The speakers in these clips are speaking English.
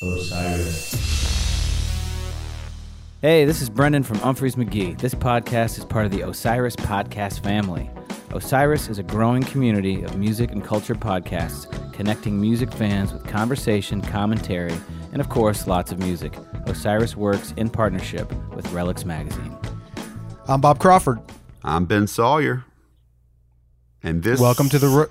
Osiris. Hey, this is Brendan from Humphreys McGee. This podcast is part of the Osiris podcast family. Osiris is a growing community of music and culture podcasts connecting music fans with conversation, commentary, and of course, lots of music. Osiris works in partnership with Relics Magazine. I'm Bob Crawford. I'm Ben Sawyer. And this... Welcome to the...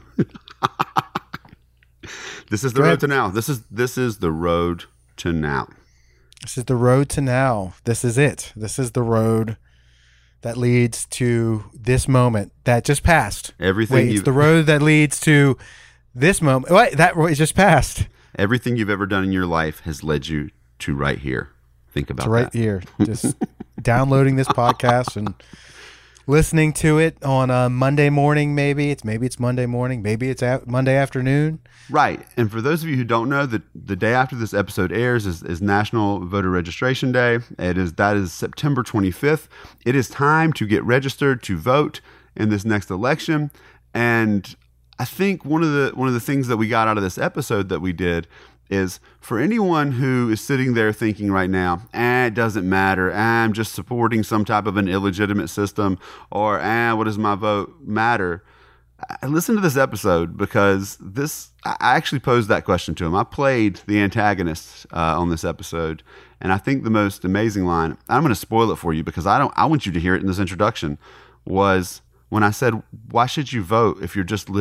This is the road to now. This is the road to now. This is the road to now. This is it. This is the road that leads to this moment that just passed. It's the road that leads to this moment. Wait, that is just passed. Everything you've ever done in your life has led you to right here. Think about right here. Just downloading this podcast and listening to it on a Monday morning. Maybe it's Monday morning. Maybe it's Monday afternoon. Right. And for those of you who don't know, the day after this episode airs is National Voter Registration Day. That is September 25th. It is time to get registered to vote in this next election. And I think one of the things that we got out of this episode that we did is for anyone who is sitting there thinking right now, it doesn't matter, I'm just supporting some type of an illegitimate system, or what does my vote matter? Listen to this episode, because I actually posed that question to him. I played the antagonist on this episode, and I think the most amazing line, I'm going to spoil it for you because I want you to hear it in this introduction, was when I said, why should you vote if you're just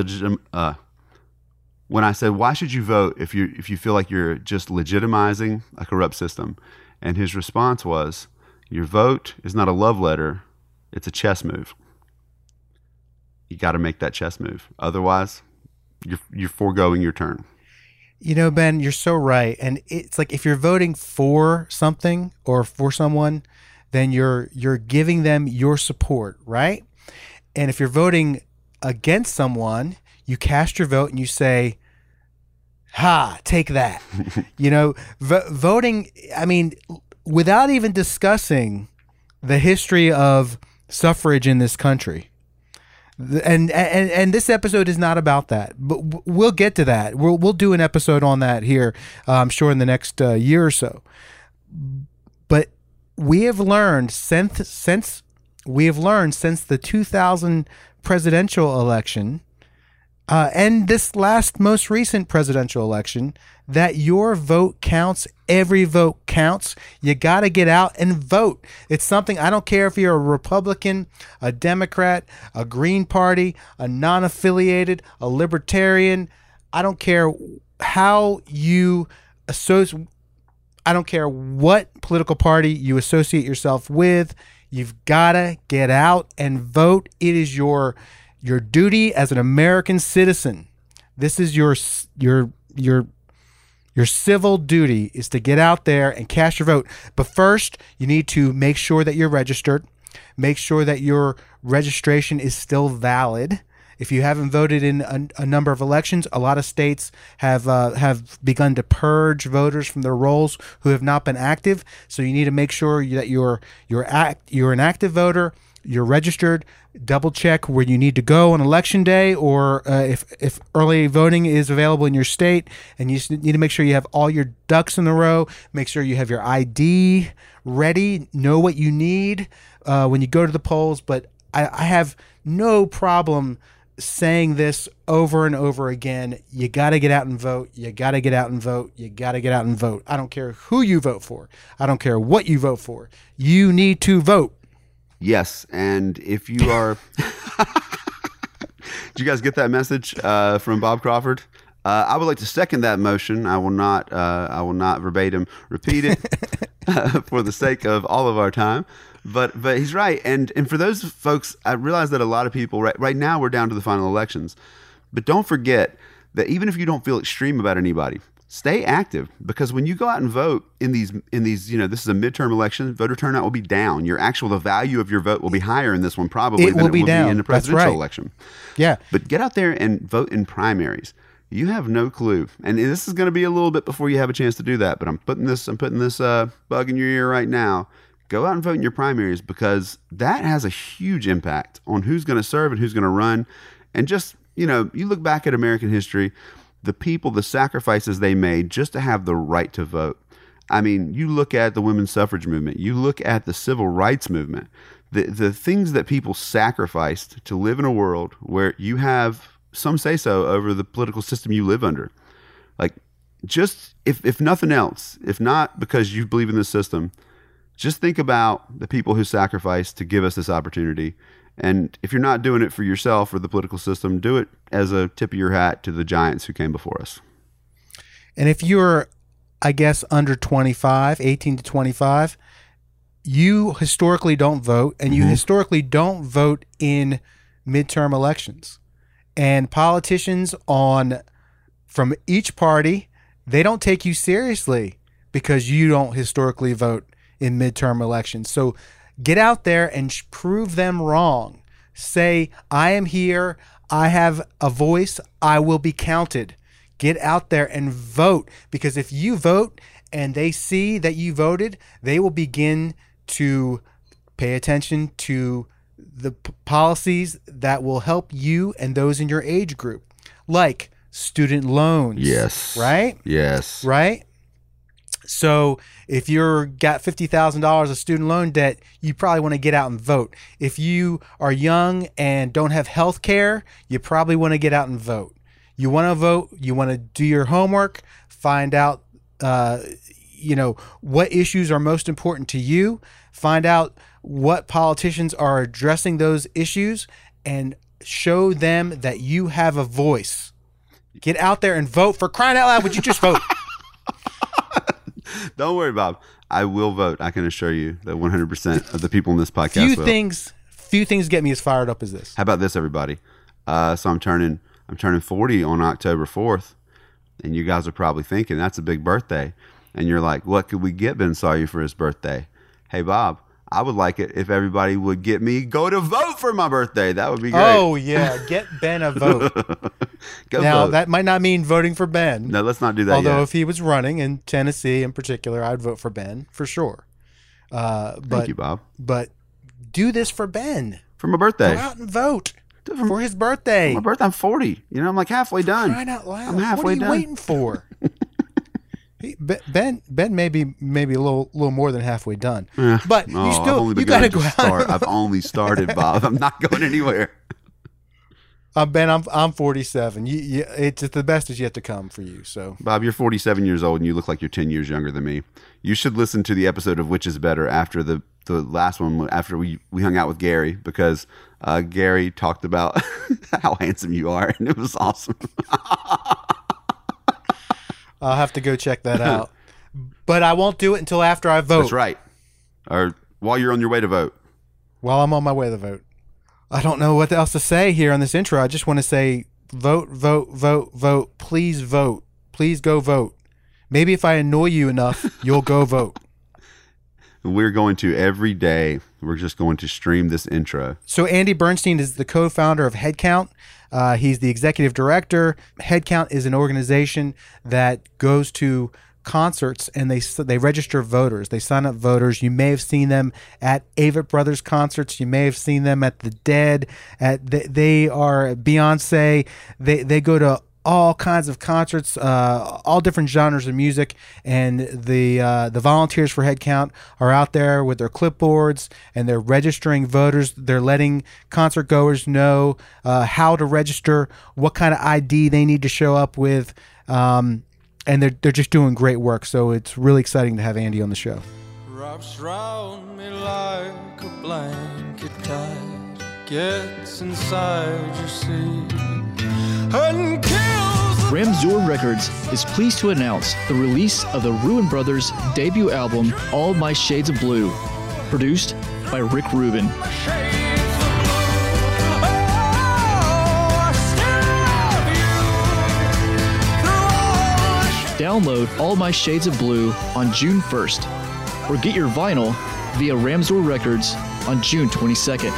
when I said, why should you vote if you feel like you're just legitimizing a corrupt system? And his response was, your vote is not a love letter, it's a chess move. You got to make that chess move. Otherwise, you're foregoing your turn. You know, Ben, you're so right. And it's like if you're voting for something or for someone, then you're giving them your support, right? And if you're voting against someone, you cast your vote and you say, take that. Voting, I mean, without even discussing the history of suffrage in this country. And this episode is not about that, but we'll get to that. We'll do an episode on that here, I'm sure, in the next year or so. But we have learned since the 2000 presidential election and this most recent presidential election that your vote counts. Every vote counts. You got to get out and vote. It's something, I don't care if you're a Republican, a Democrat, a Green Party, a non-affiliated, a Libertarian. I don't care how you associate. I don't care what political party you associate yourself with. You've got to get out and vote. It is your duty as an American citizen. This is your civil duty, is to get out there and cast your vote. But first, you need to make sure that you're registered. Make sure that your registration is still valid. If you haven't voted in a number of elections, a lot of states have begun to purge voters from their rolls who have not been active. So you need to make sure that you're an active voter. You're registered. Double check where you need to go on election day, or if early voting is available in your state, and you need to make sure you have all your ducks in a row. Make sure you have your ID ready. Know what you need when you go to the polls. But I have no problem saying this over and over again. You got to get out and vote. You got to get out and vote. You got to get out and vote. I don't care who you vote for. I don't care what you vote for. You need to vote. Yes, and if you are... Did you guys get that message from Bob Crawford? I would like to second that motion. I will not verbatim repeat it for the sake of all of our time. But he's right. And for those folks, I realize that a lot of people, right now we're down to the final elections. But don't forget that even if you don't feel extreme about anybody, stay active, because when you go out and vote in these, this is a midterm election, voter turnout will be down. The value of your vote will be higher in this one probably than it will be in the presidential election. Yeah. But get out there and vote in primaries. You have no clue. And this is going to be a little bit before you have a chance to do that, but I'm putting this bug in your ear right now. Go out and vote in your primaries, because that has a huge impact on who's going to serve and who's going to run. And just, you look back at American history, the people, the sacrifices they made just to have the right to vote. I mean, you look at the women's suffrage movement, you look at the civil rights movement, the things that people sacrificed to live in a world where you have some say-so over the political system you live under. Like, just if nothing else, if not because you believe in this system, just think about the people who sacrificed to give us this opportunity. And if you're not doing it for yourself or the political system, do it as a tip of your hat to the giants who came before us. And if you're, I guess, under 25, 18 to 25, you historically don't vote, and you historically don't vote in midterm elections. And politicians from each party, they don't take you seriously because you don't historically vote in midterm elections. So get out there and prove them wrong. Say, I am here. I have a voice. I will be counted. Get out there and vote, because if you vote and they see that you voted, they will begin to pay attention to the policies that will help you and those in your age group, like student loans. Yes. Right? Yes. Right? So if you're got $50,000 of student loan debt, you probably want to get out and vote. If you are young and don't have health care, you probably want to get out and vote. You want to vote, you want to do your homework, find out what issues are most important to you, find out what politicians are addressing those issues, and show them that you have a voice. Get out there and vote. For crying out loud, would you just vote? Don't worry, Bob. I will vote. I can assure you that 100% of the people in this podcast will. Few things get me as fired up as this. How about this, everybody? So I'm turning 40 on October 4th, and you guys are probably thinking that's a big birthday. And you're like, what could we get Ben Sawyer for his birthday? Hey, Bob, I would like it if everybody would get me go to vote for my birthday. That would be great. Oh, yeah. Get Ben a vote. Now, vote. That might not mean voting for Ben. No, let's not do that Although yet. if he was running in Tennessee in particular, I'd vote for Ben for sure. Thank you, Bob. But do this for Ben. For my birthday. Go out and vote for his birthday. My birthday, I'm 40. I'm like halfway done. Crying out loud. I'm halfway done. What are you waiting for? Ben may be a little more than halfway done, but you got to go out. I've only started, Bob. I'm not going anywhere. Ben, I'm 47. It's the best is yet to come for you. So, Bob, you're 47 years old and you look like you're 10 years younger than me. You should listen to the episode of Which is Better after the last one, after we hung out with Gary, because Gary talked about how handsome you are, and it was awesome. I'll have to go check that out. But I won't do it until after I vote. That's right. Or while you're on your way to vote. While I'm on my way to vote. I don't know what else to say here on this intro. I just want to say vote, vote, vote, vote. Please vote. Please go vote. Maybe if I annoy you enough, you'll go vote. We're going to every day. We're just going to stream this intro. So Andy Bernstein is the co-founder of Headcount. He's the executive director. Headcount is an organization that goes to concerts and they register voters. They sign up voters. You may have seen them at Avett Brothers concerts. You may have seen them at The Dead. They are Beyonce. They go to all kinds of concerts, all different genres of music, and the volunteers for Headcount are out there with their clipboards and they're registering voters. They're letting concert goers know how to register, what kind of ID they need to show up with, and they're just doing great work. So it's really exciting to have Andy on the show. Wraps round me like a blanket tight, gets inside your seat and kills. Ramzoor Records is pleased to announce the release of the Ruin Brothers' debut album, All My Shades of Blue, produced by Rick Rubin. Download All My Shades of Blue on June 1st, or get your vinyl via Ramzoor Records on June 22nd.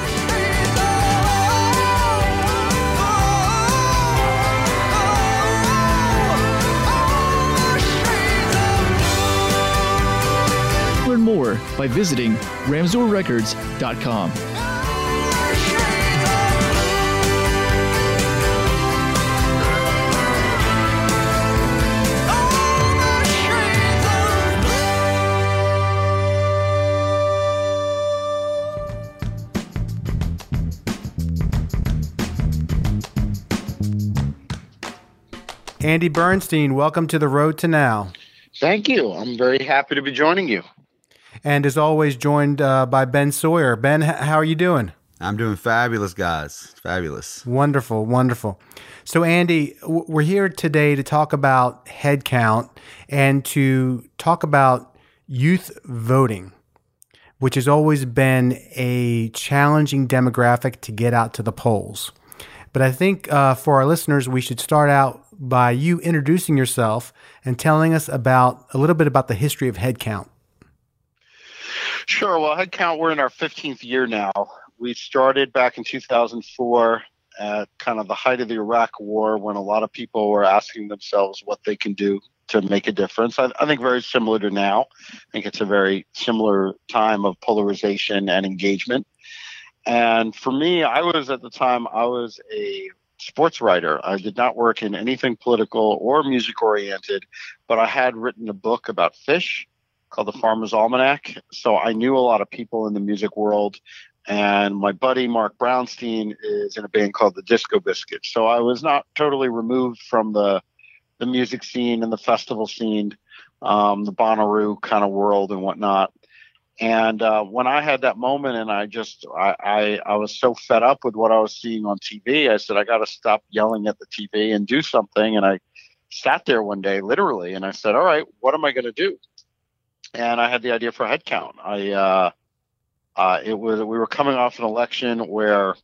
Learn more by visiting RamzoorRecords.com. Andy Bernstein, welcome to The Road to Now. Thank you. I'm very happy to be joining you. And as always, joined by Ben Sawyer. Ben, how are you doing? I'm doing fabulous, guys. Fabulous. Wonderful, wonderful. So, Andy, we're here today to talk about head count and to talk about youth voting, which has always been a challenging demographic to get out to the polls. But I think for our listeners, we should start out by you introducing yourself and telling us a little bit about the history of head count. Sure. Well, head count, we're in our 15th year now. We started back in 2004 at kind of the height of the Iraq War, when a lot of people were asking themselves what they can do to make a difference. I think very similar to now. I think it's a very similar time of polarization and engagement. And for me, at the time, I was a sports writer. I did not work in anything political or music oriented, but I had written a book about Phish called The Farmer's Almanac. So I knew a lot of people in the music world. And my buddy, Mark Brownstein, is in a band called the Disco Biscuits. So I was not totally removed from the music scene and the festival scene, the Bonnaroo kind of world and whatnot. And when I had that moment and I was so fed up with what I was seeing on TV, I said, I got to stop yelling at the TV and do something. And I sat there one day, literally, and I said, all right, what am I going to do? And I had the idea for head count. We were coming off an election where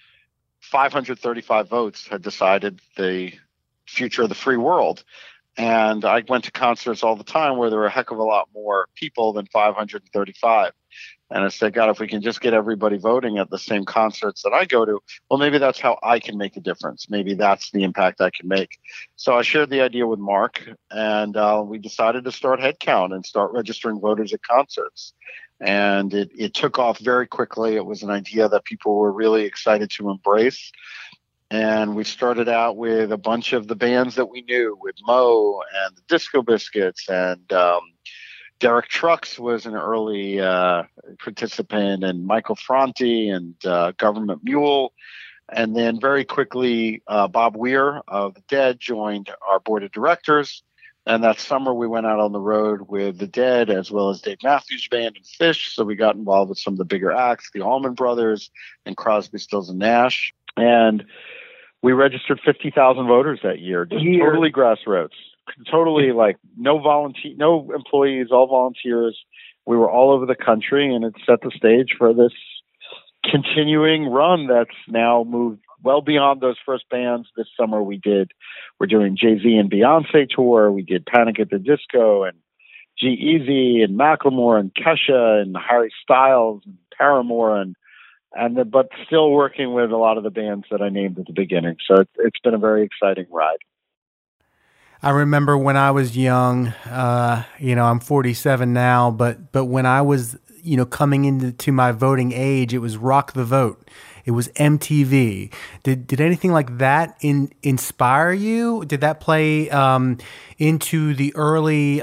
535 votes had decided the future of the free world. And I went to concerts all the time where there were a heck of a lot more people than 535. And I said, God, if we can just get everybody voting at the same concerts that I go to, well, maybe that's how I can make a difference. Maybe that's the impact I can make. So I shared the idea with Mark, and we decided to start head count and start registering voters at concerts. And it took off very quickly. It was an idea that people were really excited to embrace. And we started out with a bunch of the bands that we knew, with Mo and the Disco Biscuits, and Derek Trucks was an early participant, and Michael Franti and Government Mule. And then very quickly, Bob Weir of The Dead joined our board of directors. And that summer, we went out on the road with The Dead, as well as Dave Matthews Band and Phish. So we got involved with some of the bigger acts, the Allman Brothers and Crosby, Stills and Nash. And we registered 50,000 voters that year, just totally grassroots, totally like no employees, all volunteers. We were all over the country, and it set the stage for this continuing run that's now moved well beyond those first bands. This summer we're doing Jay-Z and Beyonce tour. We did Panic at the Disco and G-Eazy and Macklemore and Kesha and Harry Styles and Paramore but still working with a lot of the bands that I named at the beginning. So it's been a very exciting ride. I remember when I was young, I'm 47 now, but when I was, coming into my voting age, it was Rock the Vote. It was MTV. Did anything like that inspire you? Did that play into the early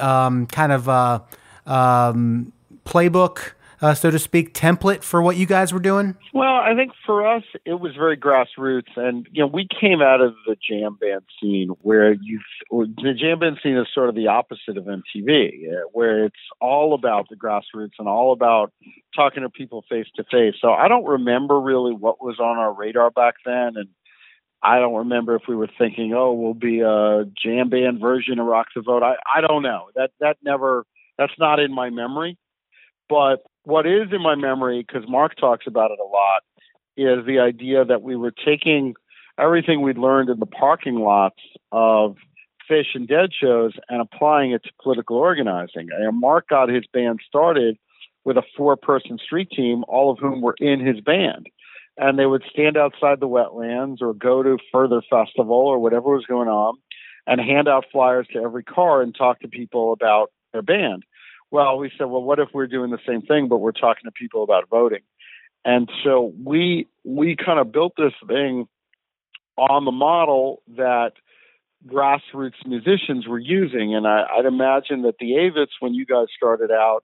playbook, so to speak, template for what you guys were doing? Well, I think for us, it was very grassroots. And, we came out of the jam band scene where the jam band scene is sort of the opposite of MTV, where it's all about the grassroots and all about talking to people face to face. So I don't remember really what was on our radar back then. And I don't remember if we were thinking, we'll be a jam band version of Rock the Vote. I don't know. That's not in my memory. But what is in my memory, because Mark talks about it a lot, is the idea that we were taking everything we'd learned in the parking lots of Phish and Dead shows and applying it to political organizing. And Mark got his band started with a 4-person street team, all of whom were in his band. And they would stand outside the wetlands or go to further festival or whatever was going on and hand out flyers to every car and talk to people about their band. Well, we said, what if we're doing the same thing, but we're talking to people about voting? And so we kind of built this thing on the model that grassroots musicians were using. And I'd imagine that the Avets, when you guys started out,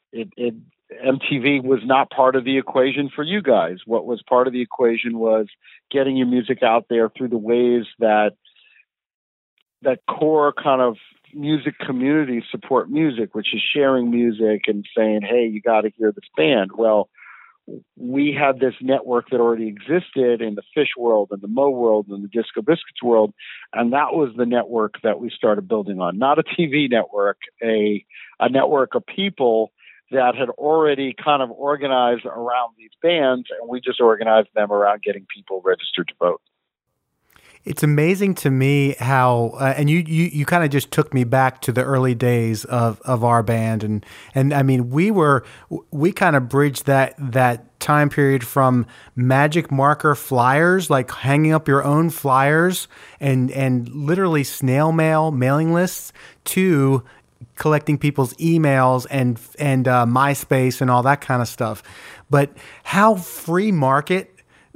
MTV was not part of the equation for you guys. What was part of the equation was getting your music out there through the ways that core kind of music community support music, which is sharing music and saying, hey, you got to hear this band. Well, we had this network that already existed in the Phish world and the Mo world and the Disco Biscuits world. And that was the network that we started building on, not a TV network, a network of people that had already kind of organized around these bands. And we just organized them around getting people registered to vote. It's amazing to me how, and you kind of just took me back to the early days of our band, and I mean we kind of bridged that time period from magic marker flyers, like hanging up your own flyers and literally snail mail mailing lists, to collecting people's emails and MySpace and all that kind of stuff. But how free market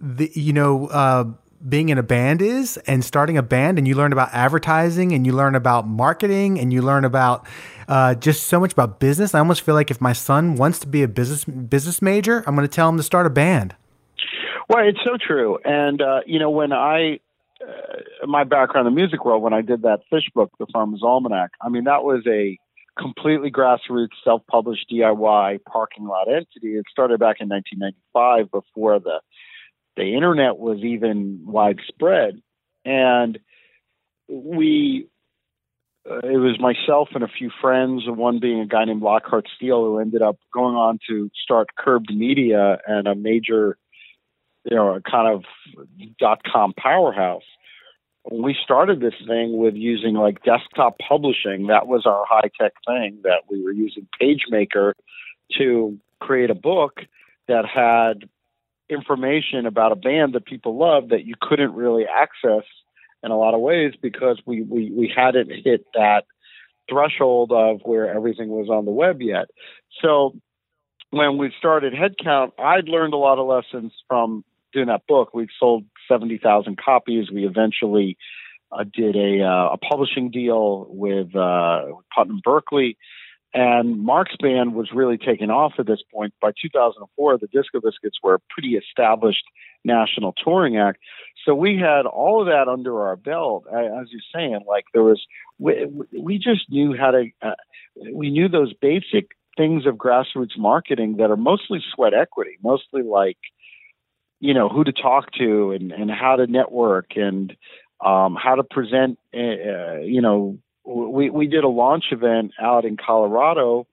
being in a band is, and starting a band, and you learn about advertising, and you learn about marketing, and you learn about just so much about business. I almost feel like if my son wants to be a business major, I'm going to tell him to start a band. Well, it's so true. And, when my background in the music world, when I did that Phish book, The Farmer's Almanac, I mean, that was a completely grassroots, self-published DIY parking lot entity. It started back in 1995 before the internet was even widespread. And it was myself and a few friends, one being a guy named Lockhart Steele, who ended up going on to start Curbed Media and a major, a kind of .com powerhouse. We started this thing with using like desktop publishing. That was our high-tech thing, that we were using PageMaker to create a book that had information about a band that people loved that you couldn't really access in a lot of ways, because we hadn't hit that threshold of where everything was on the web yet. So when we started Headcount, I'd learned a lot of lessons from doing that book. We sold 70,000 copies. We eventually did a publishing deal with Putnam Berkeley. And Mark's band was really taking off at this point. By 2004, the Disco Biscuits were a pretty established national touring act. So we had all of that under our belt. As you're saying, like we just knew how to, we knew those basic things of grassroots marketing that are mostly sweat equity, mostly like, who to talk to and how to network and how to present, We did a launch event out in Colorado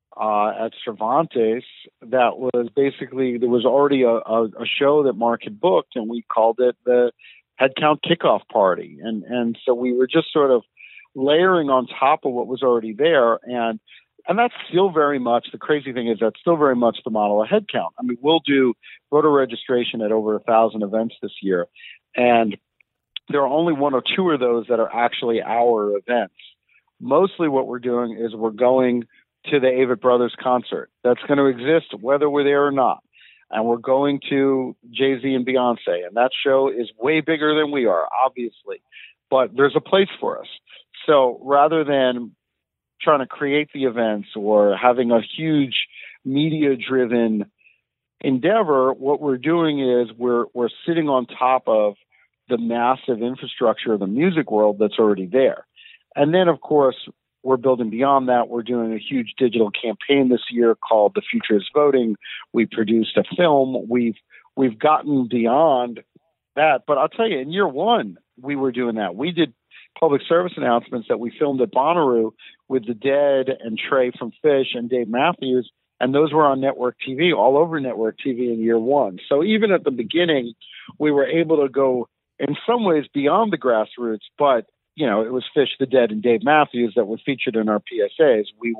at Cervantes that was basically, there was already a show that Mark had booked, and we called it the Headcount Kickoff Party. And so we were just sort of layering on top of what was already there. And that's still very much, the crazy thing is that's still very much the model of Headcount. I mean, we'll do voter registration at over 1,000 events this year. And there are only one or two of those that are actually our events. Mostly what we're doing is we're going to the Avett Brothers concert. That's going to exist whether we're there or not. And we're going to Jay-Z and Beyonce. And that show is way bigger than we are, obviously. But there's a place for us. So rather than trying to create the events or having a huge media-driven endeavor, what we're doing is we're sitting on top of the massive infrastructure of the music world that's already there. And then, of course, we're building beyond that. We're doing a huge digital campaign this year called The Future is Voting. We produced a film. We've gotten beyond that. But I'll tell you, in year one, we were doing that. We did public service announcements that we filmed at Bonnaroo with The Dead and Trey from Phish and Dave Matthews. And those were on network TV, all over network TV in year one. So even at the beginning, we were able to go in some ways beyond the grassroots, but it was Phish, The Dead, and Dave Matthews that were featured in our PSAs. We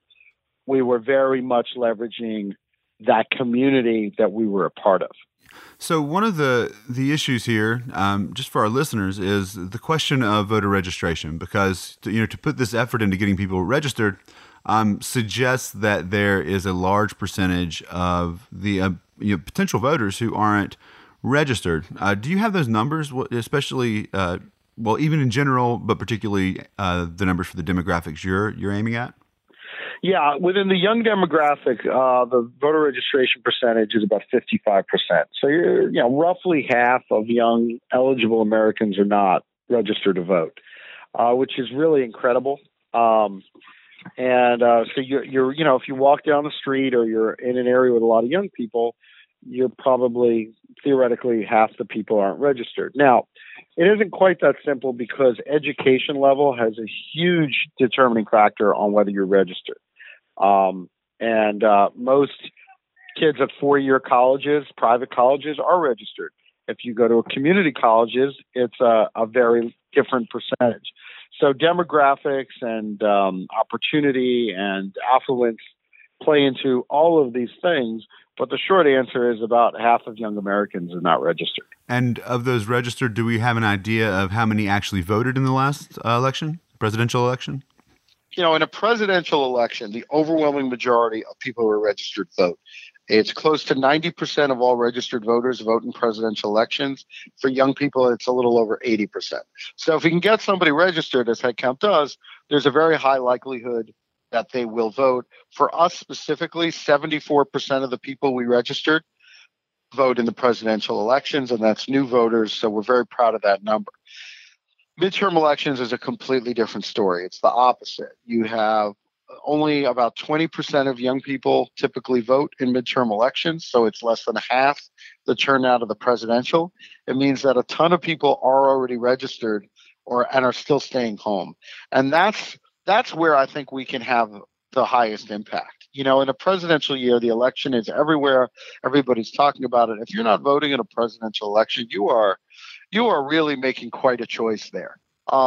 were very much leveraging that community that we were a part of. So one of the issues here, just for our listeners, is the question of voter registration, because to put this effort into getting people registered suggests that there is a large percentage of the potential voters who aren't registered. Do you have those numbers, especially? Even in general, but particularly the numbers for the demographics you're aiming at? Yeah, within the young demographic, the voter registration percentage is about 55%. So roughly half of young eligible Americans are not registered to vote. which is really incredible. So you're if you walk down the street or you're in an area with a lot of young people, you're probably theoretically half the people aren't registered. Now, it isn't quite that simple because education level has a huge determining factor on whether you're registered. Most kids at 4-year colleges, private colleges, are registered. If you go to community colleges, it's a very different percentage. So demographics and opportunity and affluence play into all of these things. But the short answer is about half of young Americans are not registered. And of those registered, do we have an idea of how many actually voted in the last presidential election? In a presidential election, the overwhelming majority of people who are registered vote. It's close to 90% of all registered voters vote in presidential elections. For young people, it's a little over 80%. So if you can get somebody registered, as HeadCount does, there's a very high likelihood that they will vote. For us specifically, 74% of the people we registered vote in the presidential elections, and that's new voters. So we're very proud of that number. Midterm elections is a completely different story. It's the opposite. You have only about 20% of young people typically vote in midterm elections, so it's less than half the turnout of the presidential. It means that a ton of people are already registered and are still staying home. And that's where I think we can have the highest impact. In a presidential year, the election is everywhere. Everybody's talking about it. If you're not voting in a presidential election, you are really making quite a choice there.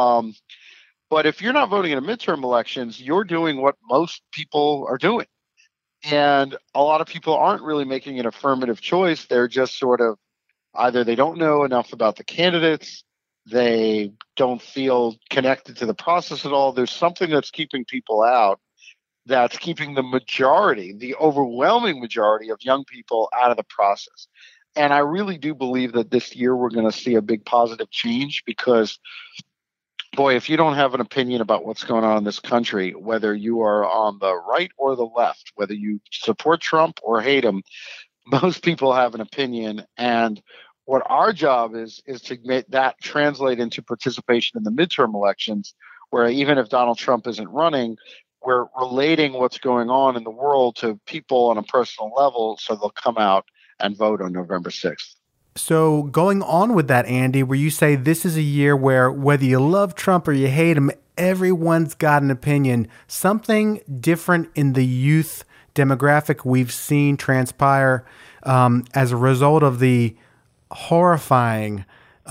But if you're not voting in midterm elections, you're doing what most people are doing. And a lot of people aren't really making an affirmative choice. They're just sort of either they don't know enough about the candidates, they don't feel connected to the process at all. There's something that's keeping people out, that's keeping the overwhelming majority of young people out of the process. And I really do believe that this year we're going to see a big positive change because, boy, if you don't have an opinion about what's going on in this country, whether you are on the right or the left, whether you support Trump or hate him, most people have an opinion. And what our job is to make that translate into participation in the midterm elections, where even if Donald Trump isn't running, we're relating what's going on in the world to people on a personal level so they'll come out and vote on November 6th. So going on with that, Andy, where you say this is a year where whether you love Trump or you hate him, everyone's got an opinion, something different in the youth demographic we've seen transpire as a result of the horrifying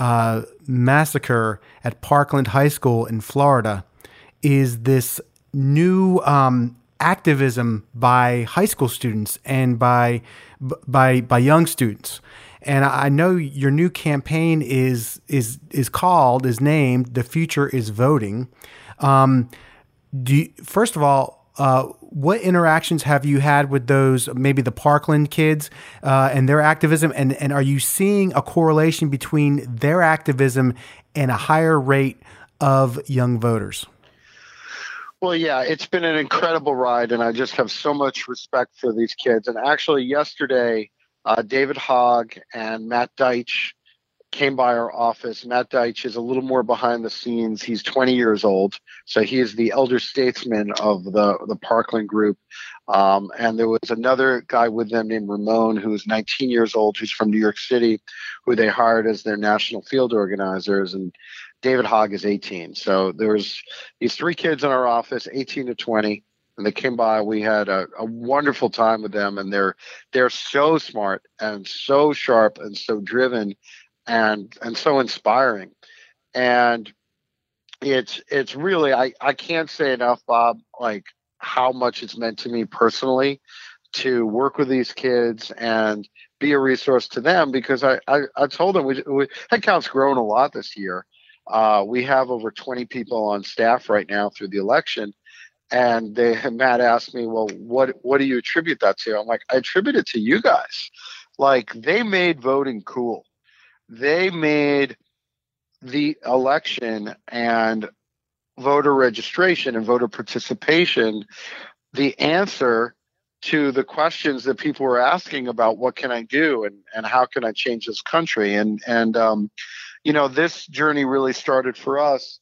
massacre at Parkland High School in Florida is this new activism by high school students and by young students. And I know your new campaign is named "The Future Is Voting." First of all, what interactions have you had with those, maybe the Parkland kids and their activism? And are you seeing a correlation between their activism and a higher rate of young voters? Well, yeah, it's been an incredible ride, and I just have so much respect for these kids. And actually, yesterday, David Hogg and Matt Deitch came by our office. Matt Deitch is a little more behind the scenes. He's 20 years old, so he is the elder statesman of the Parkland group. And there was another guy with them named Ramon, who is 19 years old, who's from New York City, who they hired as their national field organizers. And David Hogg is 18. So there was these three kids in our office, 18 to 20. And they came by. We had a wonderful time with them, and they're so smart and so sharp and so driven and so inspiring. And it's really I can't say enough, Bob, like how much it's meant to me personally to work with these kids and be a resource to them, because I told them HeadCount's grown a lot this year. We have over 20 people on staff right now through the election. And Matt asked me, well, what do you attribute that to? I'm like, I attribute it to you guys. Like, they made voting cool. They made the election and voter registration and voter participation the answer to the questions that people were asking about what can I do and how can I change this country. And this journey really started for us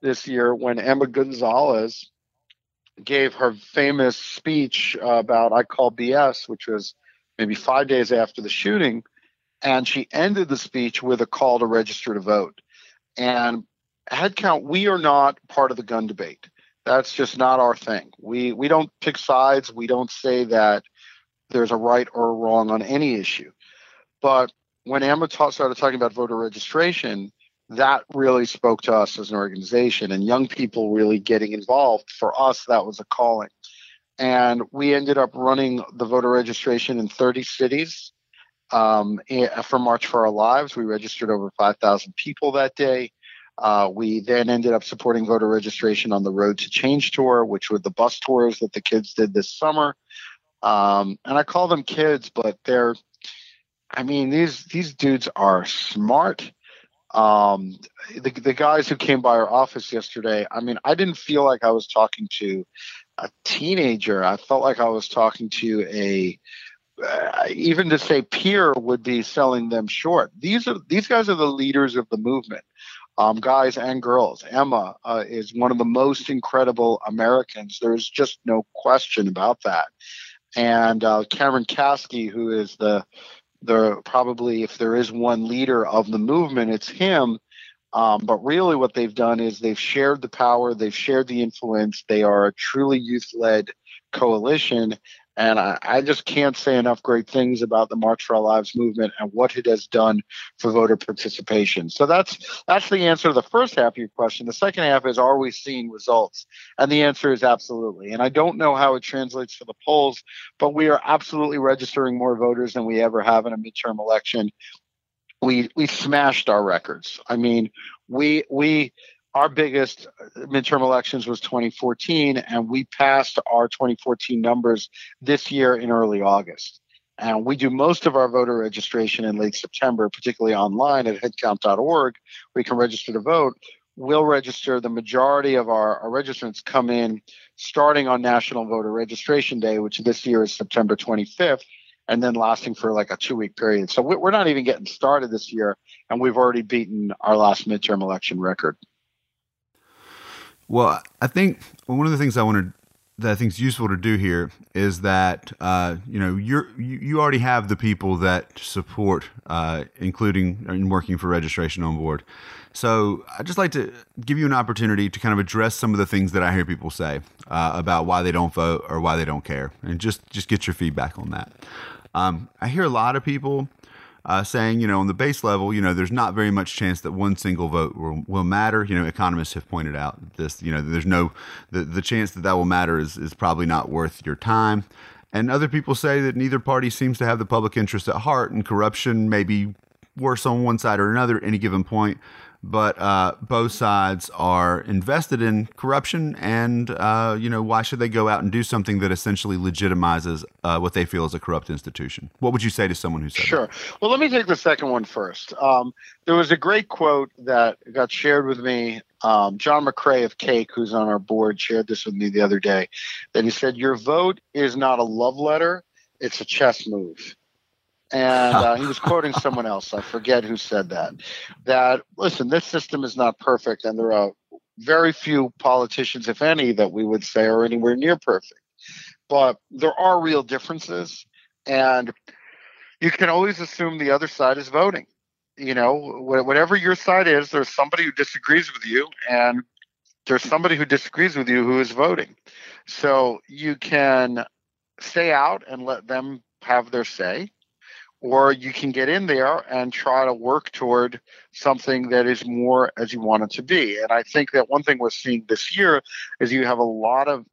this year when Emma Gonzalez gave her famous speech about I Call BS, which was maybe 5 days after the shooting. And she ended the speech with a call to register to vote. And headcount, we are not part of the gun debate. That's just not our thing. We don't pick sides. We don't say that there's a right or a wrong on any issue. But when Emma started talking about voter registration, that really spoke to us as an organization, and young people really getting involved. For us, that was a calling. And we ended up running the voter registration in 30 cities for March for Our Lives. We registered over 5,000 people that day. We then ended up supporting voter registration on the Road to Change tour, which were the bus tours that the kids did this summer. And I call them kids, but these dudes are smart. The guys who came by our office yesterday, I didn't feel like I was talking to a teenager. I felt like I was talking to even to say peer would be selling them short. These guys are the leaders of the movement, guys and girls. Emma is one of the most incredible Americans. There's just no question about that. And Cameron Kasky, who is the probably, if there is one leader of the movement, it's him. But really what they've done is they've shared the power, they've shared the influence. They are a truly youth-led coalition. And I just can't say enough great things about the March for Our Lives movement and what it has done for voter participation. So that's the answer to the first half of your question. The second half is, are we seeing results? And the answer is absolutely. And I don't know how it translates to the polls, but we are absolutely registering more voters than we ever have in a midterm election. We smashed our records. Our biggest midterm elections was 2014, and we passed our 2014 numbers this year in early August. And we do most of our voter registration in late September, particularly online at headcount.org, where you can register to vote. We'll register. The majority of our registrants come in starting on National Voter Registration Day, which this year is September 25th, and then lasting for like a 2-week period. So we're not even getting started this year, and we've already beaten our last midterm election record. Well, I think one of the things that I think is useful to do here is that you already have the people that support, including and working for Registration on Board. So I'd just like to give you an opportunity to kind of address some of the things that I hear people say about why they don't vote or why they don't care, and just get your feedback on that. I hear a lot of people saying, on the base level, there's not very much chance that one single vote will matter. Economists have pointed out this, there's the chance that will matter is probably not worth your time. And other people say that neither party seems to have the public interest at heart, and corruption may be worse on one side or another at any given point. But both sides are invested in corruption, and why should they go out and do something that essentially legitimizes what they feel is a corrupt institution? What would you say to someone who said Sure. that? Well, let me take the second one first. There was a great quote that got shared with me. John McCrae of Cake, who's on our board, shared this with me the other day. That he said, "Your vote is not a love letter; it's a chess move." And he was quoting someone else. I forget who said that. That, listen, this system is not perfect, and there are very few politicians, if any, that we would say are anywhere near perfect. But there are real differences, and you can always assume the other side is voting. Whatever your side is, there's somebody who disagrees with you, and there's somebody who disagrees with you who is voting. So you can stay out and let them have their say, or you can get in there and try to work toward something that is more as you want it to be. And I think that one thing we're seeing this year is you have a lot of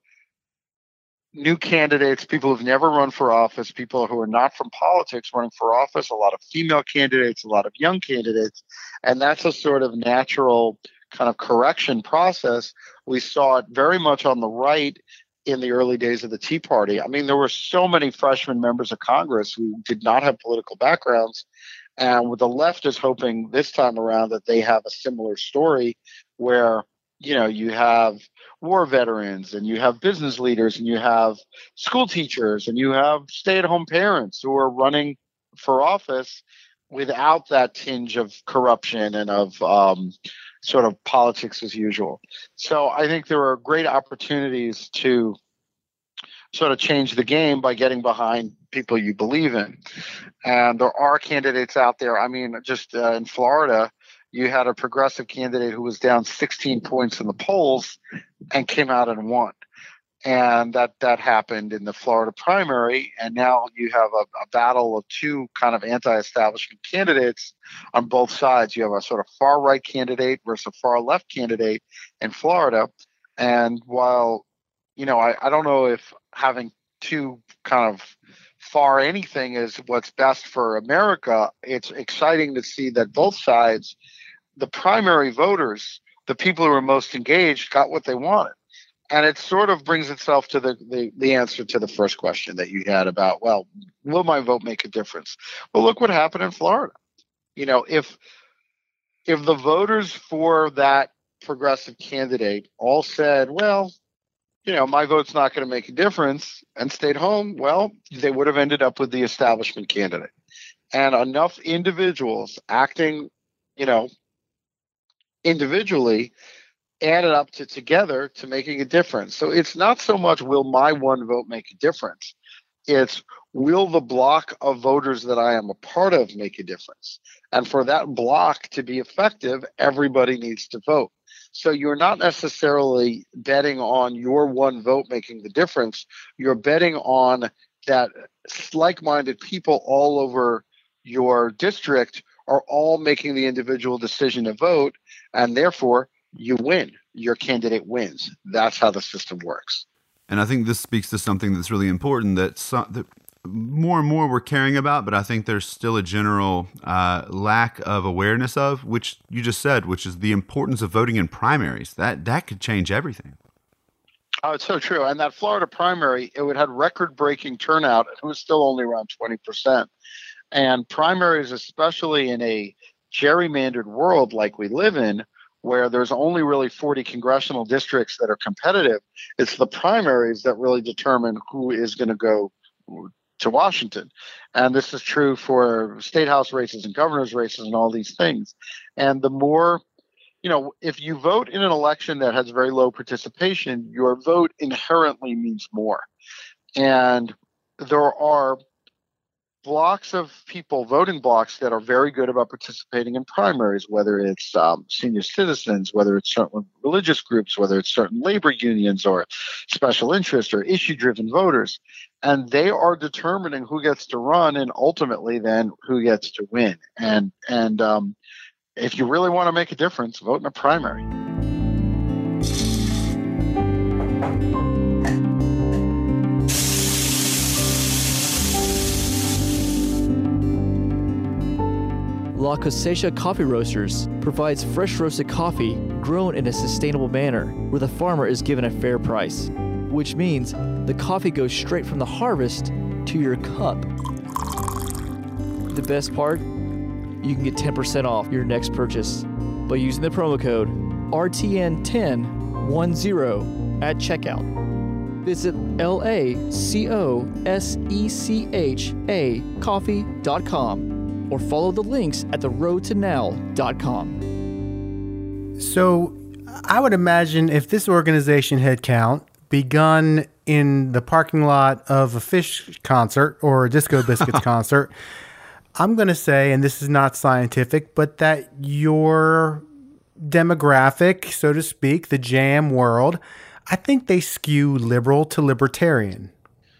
new candidates, people who've never run for office, people who are not from politics running for office, a lot of female candidates, a lot of young candidates. And that's a sort of natural kind of correction process. We saw it very much on the right in the early days of the Tea Party. There were so many freshman members of Congress who did not have political backgrounds. And the left is hoping this time around that they have a similar story where, you have war veterans, and you have business leaders, and you have school teachers, and you have stay-at-home parents who are running for office. without that tinge of corruption and of sort of politics as usual. So I think there are great opportunities to sort of change the game by getting behind people you believe in. And there are candidates out there. I mean, just in Florida, you had a progressive candidate who was down 16 points in the polls and came out and won. And that happened in the Florida primary. And now you have a battle of two kind of anti-establishment candidates on both sides. You have a sort of far-right candidate versus a far-left candidate in Florida. And while, I don't know if having two kind of far anything is what's best for America, it's exciting to see that both sides, the primary voters, the people who are most engaged, got what they wanted. And it sort of brings itself to the answer to the first question that you had about, well, will my vote make a difference? Well, look what happened in Florida. If the voters for that progressive candidate all said, well, my vote's not going to make a difference, and stayed home, well, they would have ended up with the establishment candidate. And enough individuals acting, individually added up together to making a difference. So it's not so much will my one vote make a difference. It's will the block of voters that I am a part of make a difference? And for that block to be effective, everybody needs to vote. So you're not necessarily betting on your one vote making the difference. You're betting on that like-minded people all over your district are all making the individual decision to vote, and therefore you win. Your candidate wins. That's how the system works. And I think this speaks to something that's really important that more and more we're caring about, but I think there's still a general lack of awareness of, which you just said, which is the importance of voting in primaries. That could change everything. Oh, it's so true. And that Florida primary, it had record-breaking turnout. It was still only around 20%. And primaries, especially in a gerrymandered world like we live in, where there's only really 40 congressional districts that are competitive, it's the primaries that really determine who is going to go to Washington. And this is true for state house races and governor's races and all these things. And the more, if you vote in an election that has very low participation, your vote inherently means more. And there are blocks of people, voting blocks, that are very good about participating in primaries, whether it's senior citizens, whether it's certain religious groups, whether it's certain labor unions or special interest or issue-driven voters. And they are determining who gets to run and ultimately then who gets to win. And if you really want to make a difference, vote in a primary. La Cosecha Coffee Roasters provides fresh roasted coffee grown in a sustainable manner where the farmer is given a fair price, which means the coffee goes straight from the harvest to your cup. The best part? You can get 10% off your next purchase by using the promo code RTN1010 at checkout. Visit LACOSECHA coffee.com or follow the links at theroadtonow.com. So I would imagine if this organization had begun in the parking lot of a Fish concert or a Disco Biscuits concert, I'm going to say, and this is not scientific, but that your demographic, so to speak, the jam world, I think they skew liberal to libertarian.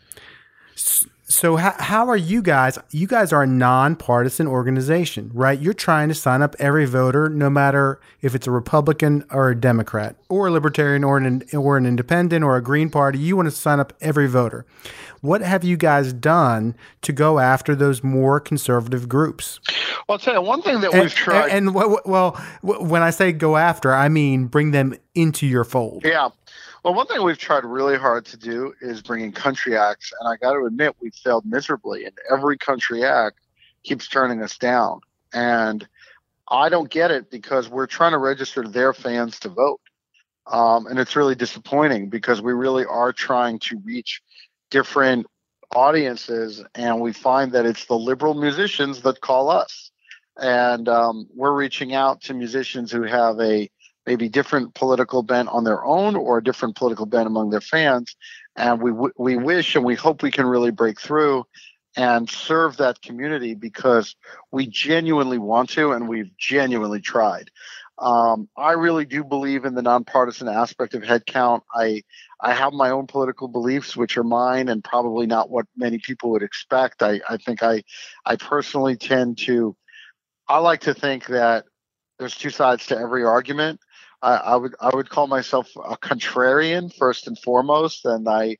So how are you guys? You guys are a nonpartisan organization, right? You're trying to sign up every voter, no matter if it's a Republican or a Democrat or a Libertarian or an independent or a Green Party. You want to sign up every voter. What have you guys done to go after those more conservative groups? Well, I'll tell you one thing that we've tried. And when I say go after, I mean bring them into your fold. Yeah. Well, one thing we've tried really hard to do is bring in country acts, and I got to admit we've failed miserably, and every country act keeps turning us down. And I don't get it because we're trying to register their fans to vote. And it's really disappointing because we really are trying to reach different audiences, and we find that it's the liberal musicians that call us. And we're reaching out to musicians who have a maybe different political bent on their own or a different political bent among their fans. And we wish and we hope we can really break through and serve that community because we genuinely want to, and we've genuinely tried. I really do believe in the nonpartisan aspect of Headcount. I have my own political beliefs, which are mine and probably not what many people would expect. I think I personally I like to think that there's two sides to every argument. I would call myself a contrarian first and foremost, and I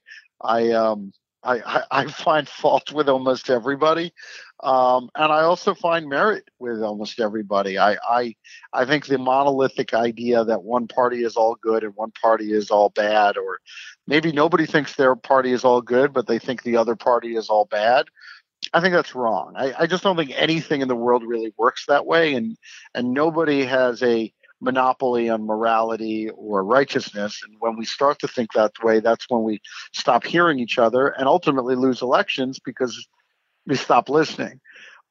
find fault with almost everybody, and I also find merit with almost everybody. I think the monolithic idea that one party is all good and one party is all bad, or maybe nobody thinks their party is all good, but they think the other party is all bad. I think that's wrong. I just don't think anything in the world really works that way, and nobody has a monopoly on morality or righteousness. And when we start to think that way, that's when we stop hearing each other and ultimately lose elections because we stop listening.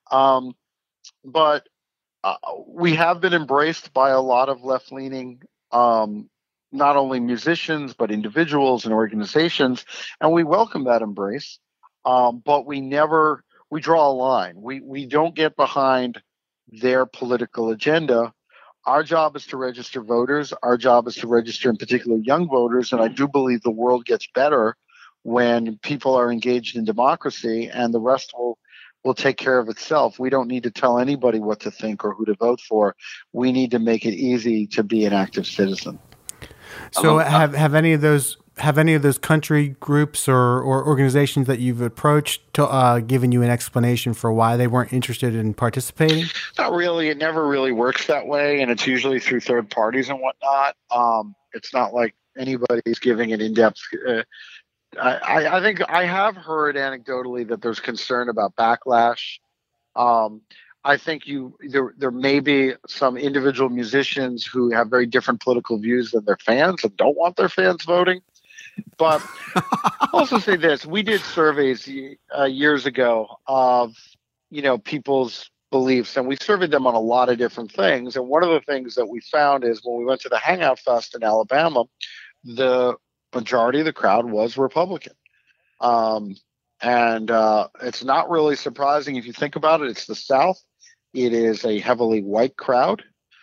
But we have been embraced by a lot of left-leaning, not only musicians, but individuals and organizations, and we welcome that embrace. But we draw a line. We don't get behind their political agenda. Our job is to register voters. Our job is to register, in particular, young voters. And I do believe the world gets better when people are engaged in democracy, and the rest will take care of itself. We don't need to tell anybody what to think or who to vote for. We need to make it easy to be an active citizen. So have any of those country groups or organizations that you've approached given you an explanation for why they weren't interested in participating? Not really. It never really works that way, and it's usually through third parties and whatnot. It's not like anybody's giving an in-depth. I think I have heard anecdotally that there's concern about backlash. I think there may be some individual musicians who have very different political views than their fans and don't want their fans voting. But I'll also say this: we did surveys years ago of people's beliefs, and we surveyed them on a lot of different things. And one of the things that we found is when we went to the Hangout Fest in Alabama, the majority of the crowd was Republican. And it's not really surprising if you think about it. It's the South. It is a heavily white crowd.